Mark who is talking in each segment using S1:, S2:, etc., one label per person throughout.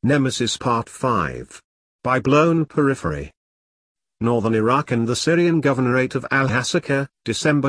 S1: Nemesis Part 5. By Blown Periphery. Northern Iraq and the Syrian Governorate of Al-Hasaka, December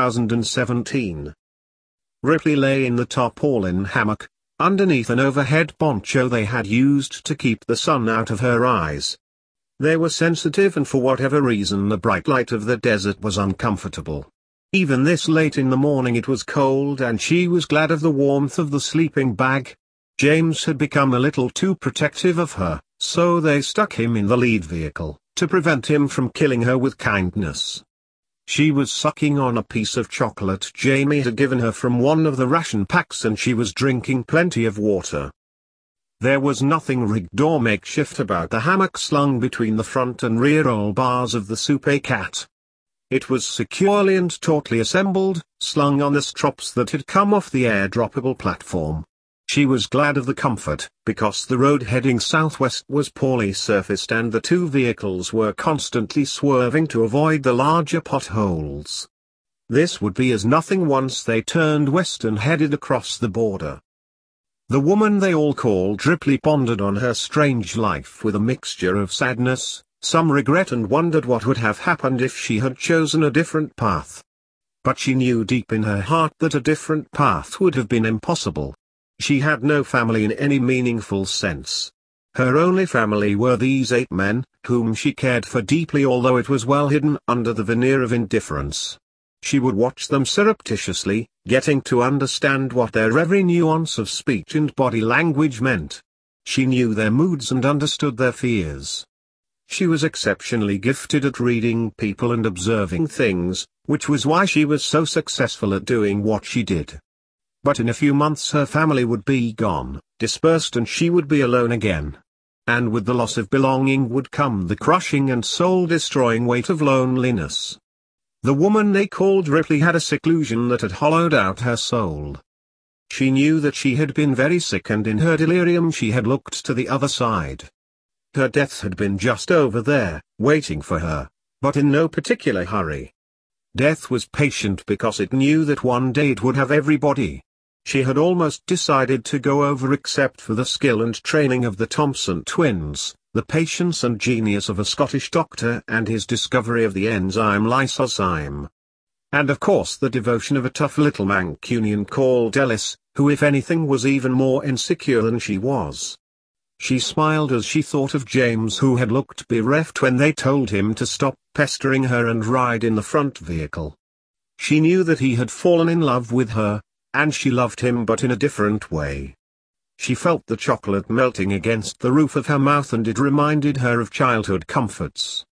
S1: 2017. Ripley lay in the tarpaulin hammock, underneath an overhead poncho they had used to keep the sun out of her eyes. They were sensitive, and for whatever reason the bright light of the desert was uncomfortable. Even this late in the morning it was cold, and she was glad of the warmth of the sleeping bag. James had become a little too protective of her, so they stuck him in the lead vehicle, to prevent him from killing her with kindness. She was sucking on a piece of chocolate Jamie had given her from one of the ration packs, and she was drinking plenty of water. There was nothing rigged or makeshift about the hammock slung between the front and rear roll bars of the Soupe Cat. It was securely and tautly assembled, slung on the strops that had come off the air-droppable platform. She was glad of the comfort, because the road heading southwest was poorly surfaced and the two vehicles were constantly swerving to avoid the larger potholes. This would be as nothing once they turned west and headed across the border. The woman they all called Ripley pondered on her strange life with a mixture of sadness, some regret, and wondered what would have happened if she had chosen a different path. But she knew deep in her heart that a different path would have been impossible. She had no family in any meaningful sense. Her only family were these 8 men, whom she cared for deeply, although it was well hidden under the veneer of indifference. She would watch them surreptitiously, getting to understand what their every nuance of speech and body language meant. She knew their moods and understood their fears. She was exceptionally gifted at reading people and observing things, which was why she was so successful at doing what she did. But in a few months her family would be gone, dispersed, and she would be alone again. And with the loss of belonging would come the crushing and soul-destroying weight of loneliness. The woman they called Ripley had a seclusion that had hollowed out her soul. She knew that she had been very sick, and in her delirium she had looked to the other side. Her death had been just over there, waiting for her, but in no particular hurry. Death was patient because it knew that one day it would have everybody. She had almost decided to go over, except for the skill and training of the Thompson twins, the patience and genius of a Scottish doctor and his discovery of the enzyme lysozyme. And of course the devotion of a tough little Mancunian called Ellis, who if anything was even more insecure than she was. She smiled as she thought of James, who had looked bereft when they told him to stop pestering her and ride in the front vehicle. She knew that he had fallen in love with her, and she loved him, but in a different way. She felt the chocolate melting against the roof of her mouth, and it reminded her of childhood comforts.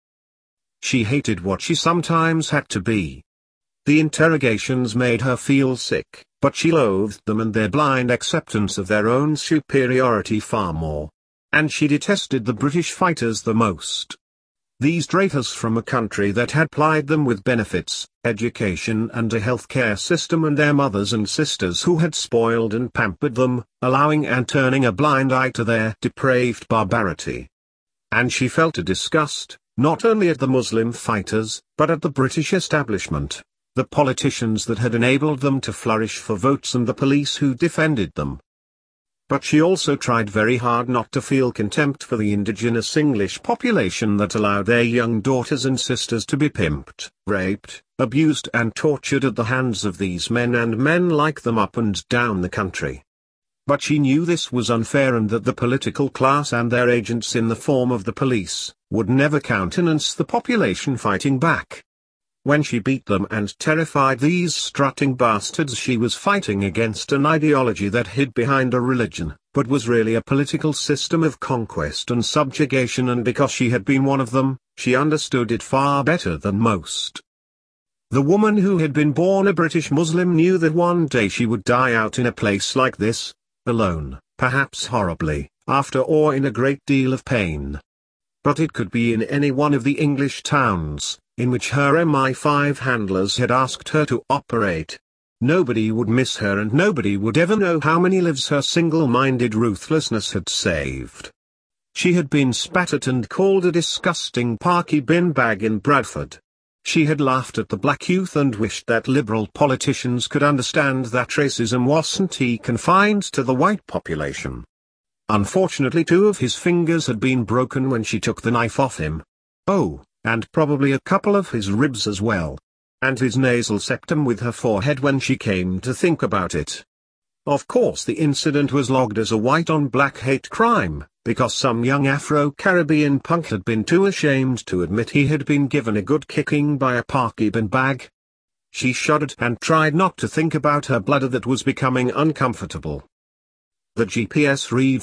S1: She hated what she sometimes had to be. The interrogations made her feel sick, but she loathed them and their blind acceptance of their own superiority far more. And she detested the British fighters the most. These traitors from a country that had plied them with benefits, education and a healthcare system, and their mothers and sisters who had spoiled and pampered them, allowing and turning a blind eye to their depraved barbarity. And she felt a disgust, not only at the Muslim fighters, but at the British establishment, the politicians that had enabled them to flourish for votes, and the police who defended them. But she also tried very hard not to feel contempt for the indigenous English population that allowed their young daughters and sisters to be pimped, raped, abused and tortured at the hands of these men and men like them up and down the country. But she knew this was unfair, and that the political class and their agents in the form of the police, would never countenance the population fighting back. When she beat them and terrified these strutting bastards, she was fighting against an ideology that hid behind a religion, but was really a political system of conquest and subjugation, and because she had been one of them, she understood it far better than most. The woman who had been born a British Muslim knew that one day she would die out in a place like this, alone, perhaps horribly, after or in a great deal of pain. But it could be in any one of the English towns, in which her MI5 handlers had asked her to operate. Nobody would miss her, and nobody would ever know how many lives her single-minded ruthlessness had saved. She had been spat at and called a disgusting parky bin bag in Bradford. She had laughed at the black youth and wished that liberal politicians could understand that racism wasn't confined to the white population. Unfortunately 2 of his fingers had been broken when she took the knife off him. Oh, and probably a couple of his ribs as well. And his nasal septum with her forehead when she came to think about it. Of course the incident was logged as a white-on-black hate crime, because some young Afro-Caribbean punk had been too ashamed to admit he had been given a good kicking by a parky bin bag. She shuddered and tried not to think about her bladder that was becoming uncomfortable. The GPS read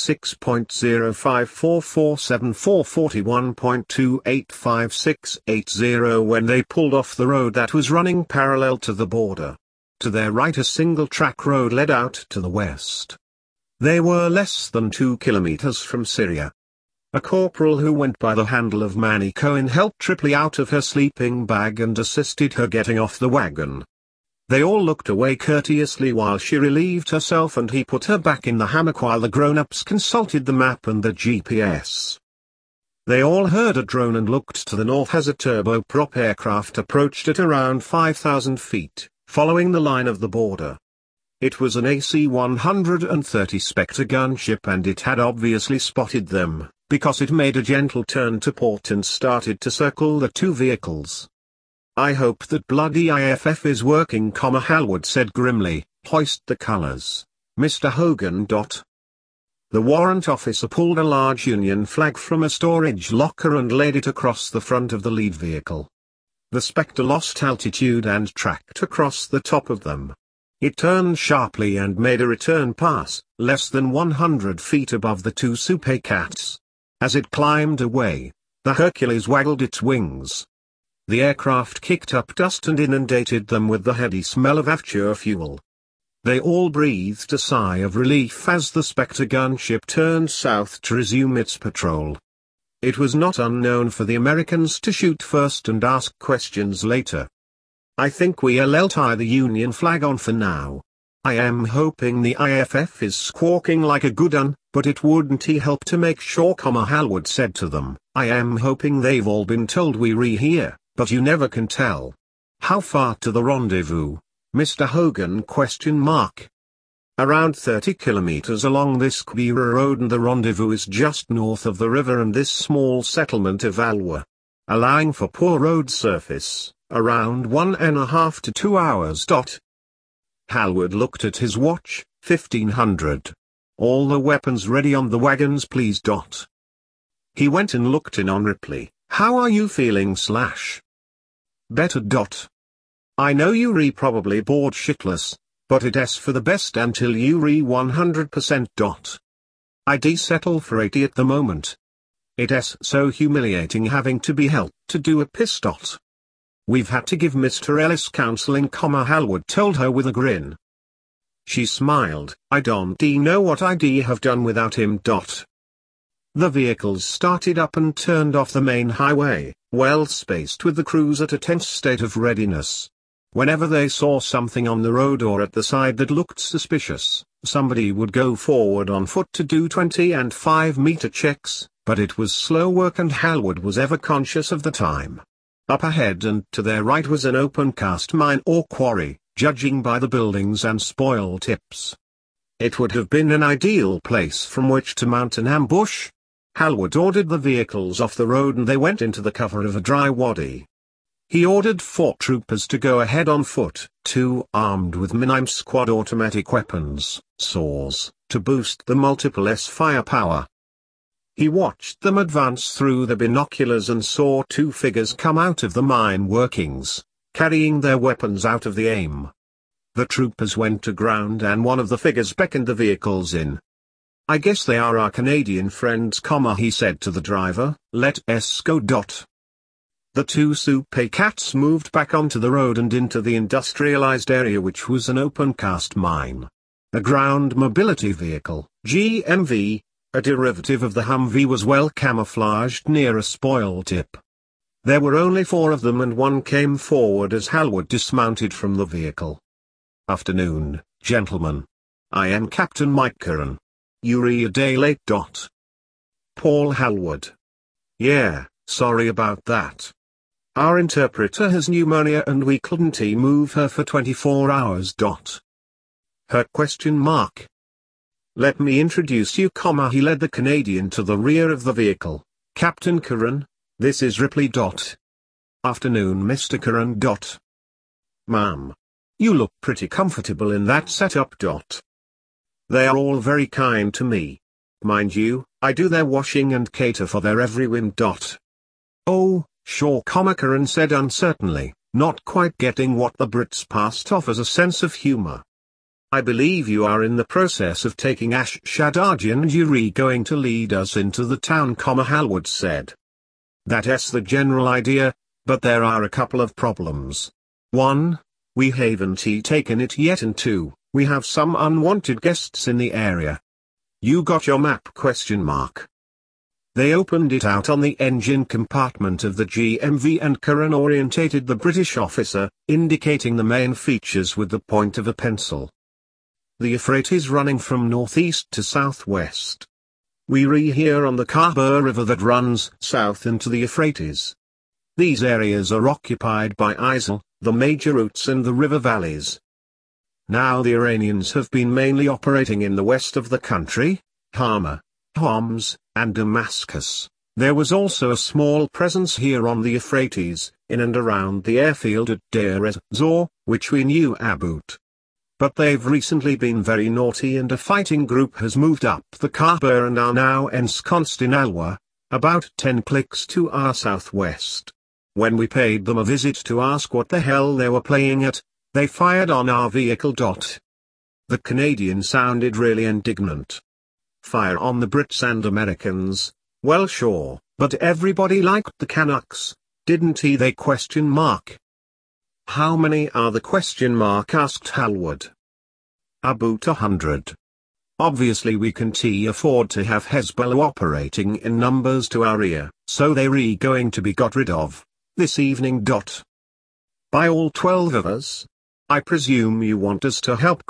S1: 36.0544741.2856680 when they pulled off the road that was running parallel to the border. To their right a single-track road led out to the west. They were less than 2 kilometers from Syria. A corporal who went by the handle of Manny Cohen helped Ripley out of her sleeping bag and assisted her getting off the wagon. They all looked away courteously while she relieved herself and he put her back in the hammock while the grown-ups consulted the map and the GPS. They all heard a drone and looked to the north as a turboprop aircraft approached at around 5,000 feet, following the line of the border. It was an AC-130 Spectre gunship and it had obviously spotted them, because it made a gentle turn to port and started to circle the 2 vehicles. "I hope that bloody IFF is working," Halwood said grimly. "Hoist the colors, Mr. Hogan." The warrant officer pulled a large Union flag from a storage locker and laid it across the front of the lead vehicle. The Spectre lost altitude and tracked across the top of them. It turned sharply and made a return pass, less than 100 feet above the 2 Super Cats. As it climbed away, the Hercules waggled its wings. The aircraft kicked up dust and inundated them with the heady smell of avture fuel. They all breathed a sigh of relief as the Spectre gunship turned south to resume its patrol. It was not unknown for the Americans to shoot first and ask questions later. "I think we'll tie the Union flag on for now. I am hoping the IFF is squawking like a good un, but it wouldn't help to make sure," Halwood said to them. "I am hoping they've all been told we're here, but you never can tell. How far to the rendezvous, Mr. Hogan?" "Around 30 kilometers along this Quira road and the rendezvous is just north of the river and this small settlement of Alwa. Allowing for poor road surface, around 1.5 to 2 hours." Halwood looked at his watch. 1500. "All the weapons ready on the wagons, please." He went and looked in on Ripley. "How are you feeling, Slash?" "Better." "I know you're probably bored shitless, but it's for the best until you're 100%. I'd settle for 80 at the moment. It's so humiliating having to be helped to do a piss. We've had to give Mr. Ellis counseling, Halwood told her with a grin. She smiled. "I don't know what I'd have done without him." The vehicles started up and turned off the main highway, well spaced with the crews at a tense state of readiness. Whenever they saw something on the road or at the side that looked suspicious, somebody would go forward on foot to do 20 and 5-meter checks, but it was slow work and Halwood was ever conscious of the time. Up ahead and to their right was an open cast mine or quarry, judging by the buildings and spoil tips. It would have been an ideal place from which to mount an ambush. Halwood ordered the vehicles off the road and they went into the cover of a dry wadi. He ordered 4 troopers to go ahead on foot, 2 armed with Minime squad automatic weapons, saws, to boost the multiple S firepower. He watched them advance through the binoculars and saw 2 figures come out of the mine workings, carrying their weapons out of the aim. The troopers went to ground and one of the figures beckoned the vehicles in. "I guess they are our Canadian friends, he said to the driver. "Let us go." The 2 Super Cats moved back onto the road and into the industrialized area, which was an open cast mine. A ground mobility vehicle, GMV, a derivative of the Humvee, was well camouflaged near a spoil tip. There were only 4 of them and one came forward as Halwood dismounted from the vehicle. "Afternoon, gentlemen. I am Captain Mike Curran. You're a day late. Paul Halwood. Yeah, sorry about that. Our interpreter has pneumonia and we couldn't move her for 24 hours. Her? Let me introduce you, he led the Canadian to the rear of the vehicle. Captain Curran, this is Ripley. Afternoon, Mr. Curran. Ma'am. You look pretty comfortable in that setup. They are all very kind to me. Mind you, I do their washing and cater for their every whim. Oh, sure, Curran said uncertainly, not quite getting what the Brits passed off as a sense of humor. I believe you are in the process of taking Ashadajian and you're going to lead us into the town, Halwood said. That's the general idea, but there are a couple of problems. 1. We haven't taken it yet, and 2, we have some unwanted guests in the area. You got your map? They opened it out on the engine compartment of the GMV and Curran orientated the British officer, indicating the main features with the point of a pencil. The Euphrates running from northeast to southwest. We're here on the Khyber River that runs south into the Euphrates. These areas are occupied by ISIL, the major routes in the river valleys. Now the Iranians have been mainly operating in the west of the country, Hama, Homs, and Damascus. There was also a small presence here on the Euphrates, in and around the airfield at Deir ez-Zor, which we knew about. But they've recently been very naughty and a fighting group has moved up the Khyber and are now ensconced in Alwa, about 10 clicks to our southwest. When we paid them a visit to ask what the hell they were playing at, they fired on our vehicle. The Canadian sounded really indignant. Fire on the Brits and Americans? Well, sure, but everybody liked the Canucks, didn't he? How many are the ? asked Halwood. About 100. Obviously we can't afford to have Hezbollah operating in numbers to our ear, so they're going to be got rid of, this evening. By all 12 of us? I presume you want us to help?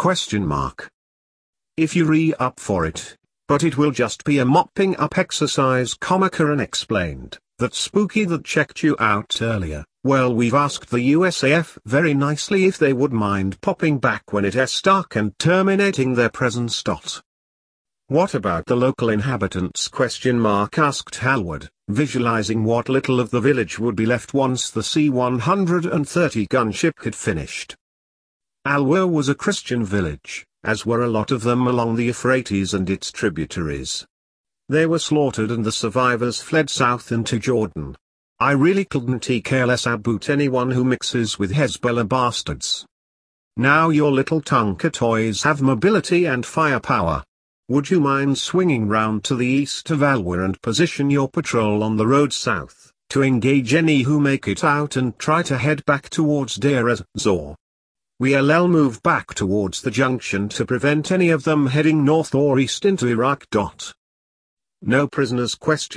S1: If you're up for it, but it will just be a mopping up exercise, Curran explained. That spooky that checked you out earlier, well, we've asked the USAF very nicely if they would mind popping back when it's dark and terminating their presence. What about the local inhabitants? Asked Halwood, visualizing what little of the village would be left once the C-130 gunship had finished. Alwa was a Christian village, as were a lot of them along the Euphrates and its tributaries. They were slaughtered and the survivors fled south into Jordan. I really couldn't care less about anyone who mixes with Hezbollah bastards. Now your little Tonka toys have mobility and firepower. Would you mind swinging round to the east of Alwa and position your patrol on the road south, to engage any who make it out and try to head back towards Deir ez-Zor? We'll move back towards the junction to prevent any of them heading north or east into Iraq. No prisoners?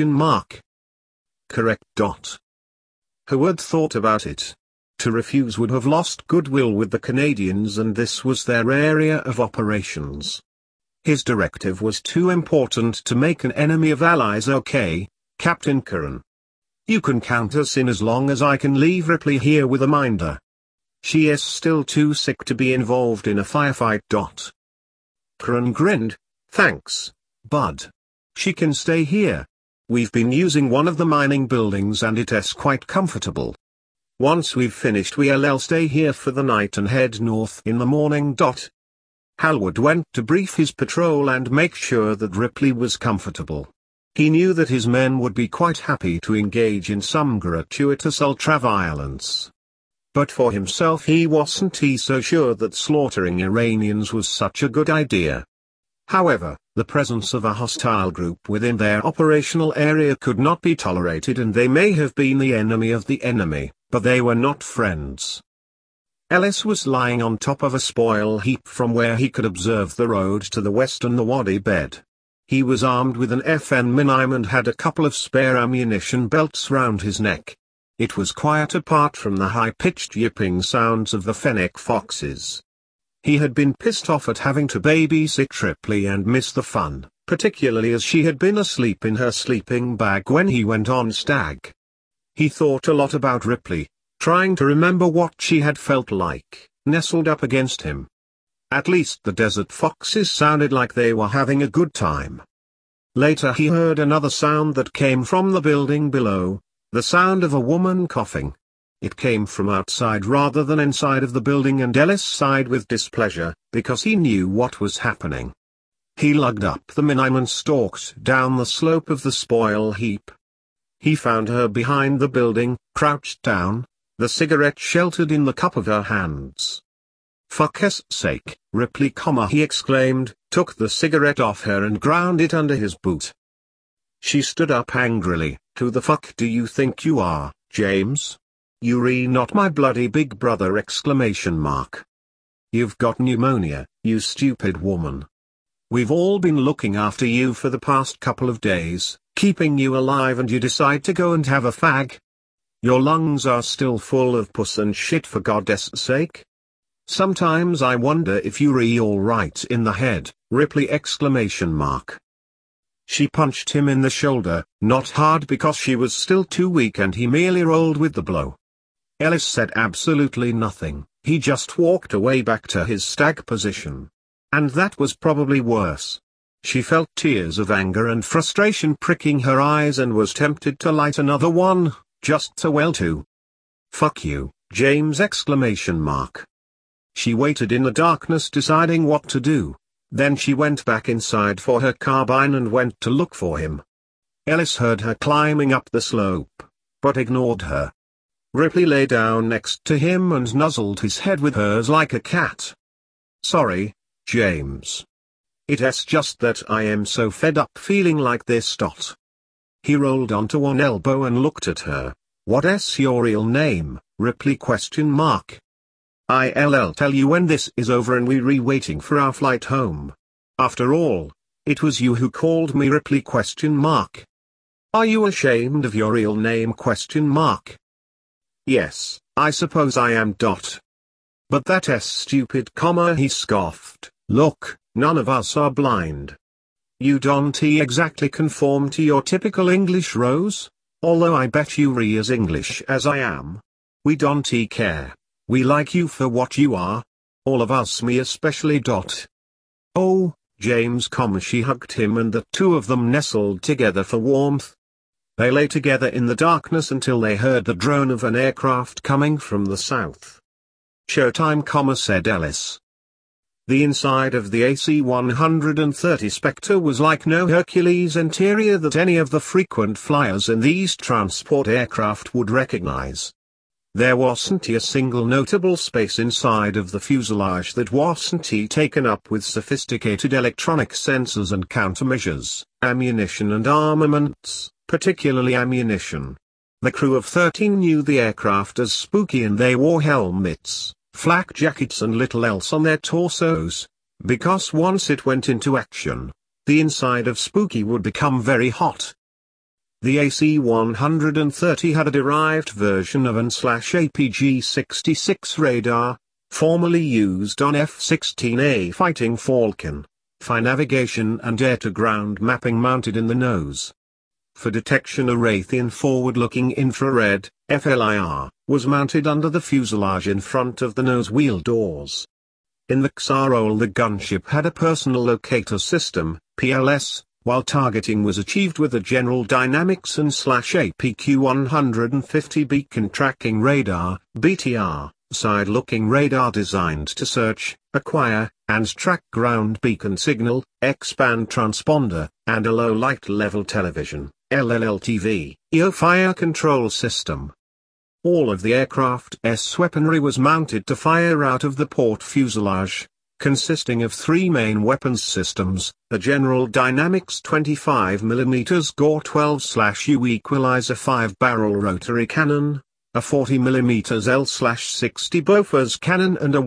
S1: Correct. Howard thought about it. To refuse would have lost goodwill with the Canadians and this was their area of operations. His directive was too important to make an enemy of allies. Okay, Captain Curran. You can count us in as long as I can leave Ripley here with a minder. She is still too sick to be involved in a firefight. Curran grinned. Thanks, bud. She can stay here. We've been using one of the mining buildings and it's quite comfortable. Once we've finished we'll stay here for the night and head north in the morning. Halwood went to brief his patrol and make sure that Ripley was comfortable. He knew that his men would be quite happy to engage in some gratuitous ultra-violence. But for himself he wasn't so sure that slaughtering Iranians was such a good idea. However, the presence of a hostile group within their operational area could not be tolerated and they may have been the enemy of the enemy, but they were not friends. Ellis was lying on top of a spoil heap from where he could observe the road to the west and the wadi bed. He was armed with an FN Minim and had a couple of spare ammunition belts round his neck. It was quiet apart from the high-pitched yipping sounds of the fennec foxes. He had been pissed off at having to babysit Ripley and miss the fun, particularly as she had been asleep in her sleeping bag when he went on stag. He thought a lot about Ripley, trying to remember what she had felt like, nestled up against him. At least the desert foxes sounded like they were having a good time. Later he heard another sound that came from the building below, the sound of a woman coughing. It came from outside rather than inside of the building, and Ellis sighed with displeasure, because he knew what was happening. He lugged up the Minim and stalked down the slope of the spoil heap. He found her behind the building, crouched down, the cigarette sheltered in the cup of her hands. "Fuck's sake, Ripley, he exclaimed, took the cigarette off her and ground it under his boot. She stood up angrily. "Who the fuck do you think you are, James? You're not my bloody big brother! You've got pneumonia, you stupid woman. We've all been looking after you for the past couple of days, keeping you alive, and you decide to go and have a fag? Your lungs are still full of pus and shit, for God's sake. Sometimes I wonder if you're alright in the head, Ripley! She punched him in the shoulder, not hard because she was still too weak, and he merely rolled with the blow. Ellis said absolutely nothing. He just walked away back to his stag position. And that was probably worse. She felt tears of anger and frustration pricking her eyes and was tempted to light another one, just so well to. "Fuck you, James!" She waited in the darkness, deciding what to do. Then she went back inside for her carbine and went to look for him. Ellis heard her climbing up the slope, but ignored her. Ripley lay down next to him and nuzzled his head with hers like a cat. "Sorry, James. It's just that I am so fed up feeling like this. He rolled onto one elbow and looked at her. "What's your real name, Ripley?" "I'll tell you when this is over and we're waiting for our flight home. After all, it was you who called me Ripley?" "Are you ashamed of your real name?" "Yes, I suppose I am. But that's stupid, he scoffed. "Look, none of us are blind. You don't exactly conform to your typical English Rose, although I bet you're as English as I am. We don't care. We like you for what you are. All of us, me especially. Oh, James, she hugged him and the two of them nestled together for warmth. They lay together in the darkness until they heard the drone of an aircraft coming from the south. "Showtime, said Ellis. The inside of the AC-130 Spectre was like no Hercules interior that any of the frequent flyers in these transport aircraft would recognize. There wasn't a single notable space inside of the fuselage that wasn't taken up with sophisticated electronic sensors and countermeasures, ammunition and armaments, particularly ammunition. The crew of 13 knew the aircraft as spooky, and they wore helmets, flak jackets and little else on their torsos, because once it went into action, the inside of Spooky would become very hot. The AC-130 had a derived version of AN/APG-66 radar, formerly used on F-16A Fighting Falcon, for navigation and air-to-ground mapping mounted in the nose. For detection, a Raytheon forward-looking infrared, FLIR, was mounted under the fuselage in front of the nose wheel doors. In the XROL, the gunship had a personal locator system, PLS, while targeting was achieved with a General Dynamics AN/APQ-150 beacon tracking radar, BTR, side-looking radar designed to search, acquire, and track ground beacon signal, X-band transponder, and a low light level television, LLTV, fire control system. All of the aircraft's weaponry was mounted to fire out of the port fuselage, consisting of three main weapons systems: a General Dynamics 25mm Gore 12/U equalizer 5-barrel rotary cannon, a 40mm L/60 Bofors cannon, and a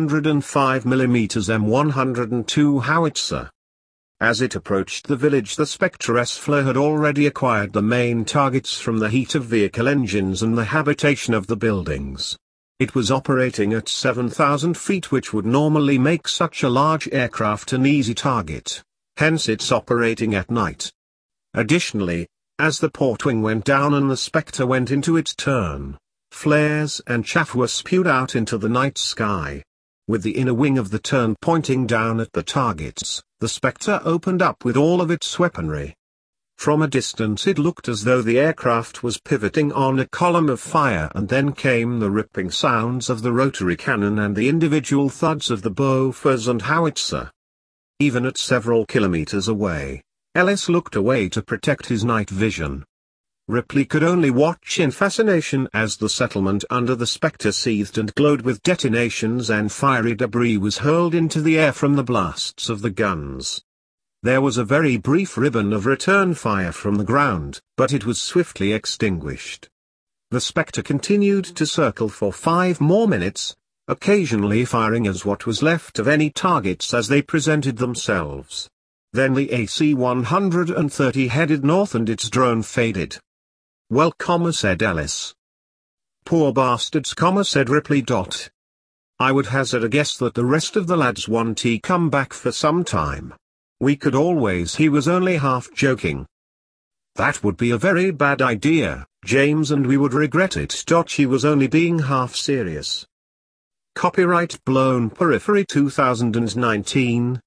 S1: 105mm M102 howitzer. As it approached the village, the Spectre-S FLIR had already acquired the main targets from the heat of vehicle engines and the habitation of the buildings. It was operating at 7,000 feet, which would normally make such a large aircraft an easy target, hence its operating at night. Additionally, as the port wing went down and the Spectre went into its turn, flares and chaff were spewed out into the night sky. With the inner wing of the turn pointing down at the targets, the Spectre opened up with all of its weaponry. From a distance it looked as though the aircraft was pivoting on a column of fire, and then came the ripping sounds of the rotary cannon and the individual thuds of the Bofors and howitzer. Even at several kilometers away, Ellis looked away to protect his night vision. Ripley could only watch in fascination as the settlement under the Spectre seethed and glowed with detonations, and fiery debris was hurled into the air from the blasts of the guns. There was a very brief ribbon of return fire from the ground, but it was swiftly extinguished. The Spectre continued to circle for 5 more minutes, occasionally firing as what was left of any targets as they presented themselves. Then the AC-130 headed north and its drone faded. "Well, said Ellis. "Poor bastards, said Ripley. I would hazard a guess that the rest of the lads won't come back for some time. We could always." He was only half joking. "That would be a very bad idea, James, and we would regret it." He was only being half serious. Copyright Blown Periphery 2019,